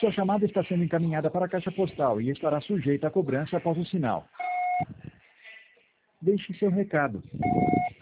Sua chamada está sendo encaminhada para a caixa postal e estará sujeita a cobrança após o sinal. Deixe seu recado.